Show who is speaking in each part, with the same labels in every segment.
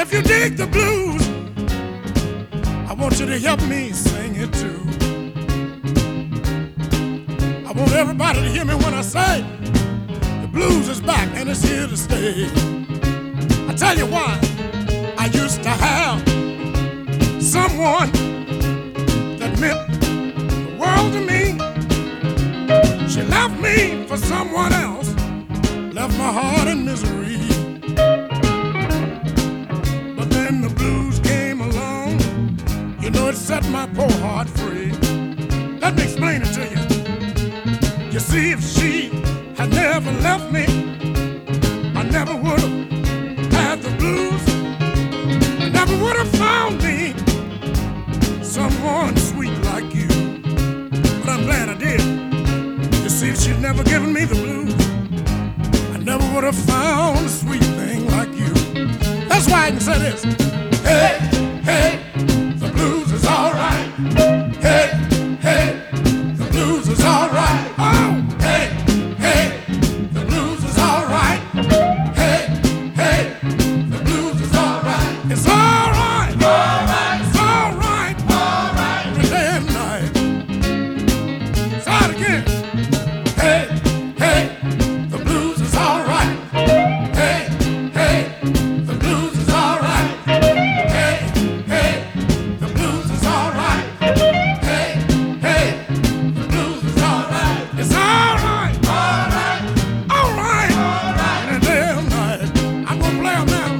Speaker 1: If you dig the blues, I want you to help me sing it too. I want everybody to hear me when I say the blues is back and it's here to stay. I tell you why. I used to have someone that meant the world to me. She left me for someone else, left my heart in misery. But then the blues came along, you know it set my poor heart free. Let me explain it to you. You see, if she had never left me, I never would have had the blues. I never would have found me someone sweet like you. But I'm glad I did. You see, if she'd never given me the blues, I never would have found a sweet thing like you. That's why I can say this. Hey, hey, the blues is alright. Hey, hey, the blues is alright. Oh, hey, hey, the blues is alright. Hey, hey, the blues is alright. It's alright. Alright. It's alright. Alright. Every day and night. Say it again. Hey, hey, the blues is alright. Hey, hey, the blues is alright. Hey, hey, the blues is alright. Hey, hey, the blues is alright. It's alright. Alright. Alright. Alright. Every day and night. I'm gonna play 'em now.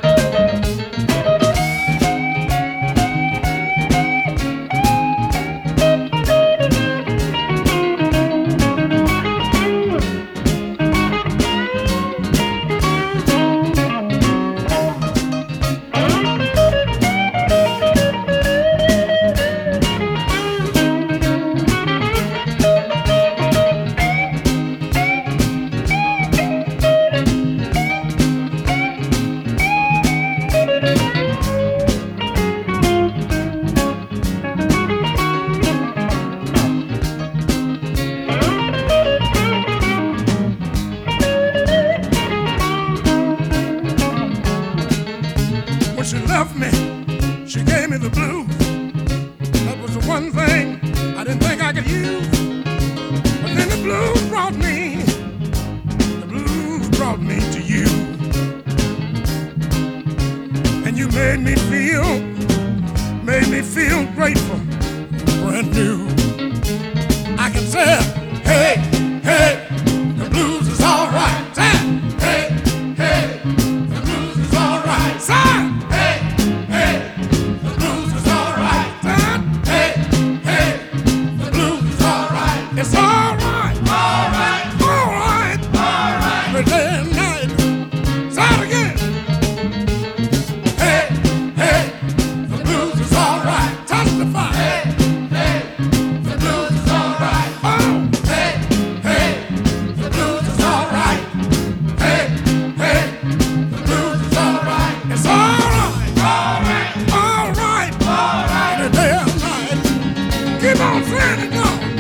Speaker 1: When she left me, she gave me the blues. That was the one thing I didn't think I could use. But then the blues brought me to you. And you made me feel grateful, brand new. I can say, hey, hey, the blues is alright. Say, hey, hey, the blues is alright. Say, hey, hey, the blues is alright. Say, hey, hey, the blues is alright. It's alright. Alright. Alright. Alright. Every day and night. Say it again. Hey, hey, the blues is alright. Testify. Hey, hey, the blues is alright. Oh, hey, hey, the blues is alright. Hey, hey, the blues is alright. It's alright. Alright. Alright. Alright. Every day and night. Keep on saying it now.